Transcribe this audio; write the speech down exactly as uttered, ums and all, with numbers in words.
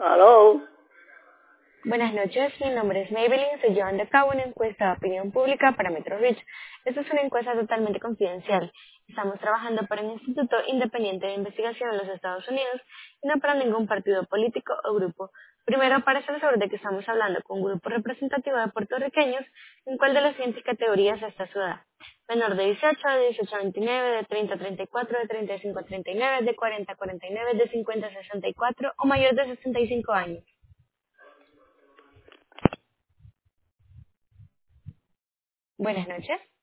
Aló. Buenas noches, mi nombre es Maybelline, estoy llevando a cabo una encuesta de opinión pública para Metro Reach. Esta es una encuesta totalmente confidencial. Estamos trabajando para un instituto independiente de investigación en los Estados Unidos y no para ningún partido político o grupo. Primero, para estar seguro de que estamos hablando con un grupo representativo de puertorriqueños, en cuál de las siguientes categorías está su edad: menor de dieciocho, de dieciocho a veintinueve, de treinta a treinta y cuatro, de treinta y cinco a treinta y nueve, de cuarenta a cuarenta y nueve, de cincuenta a sesenta y cuatro o mayor de sesenta y cinco años. Buenas noches.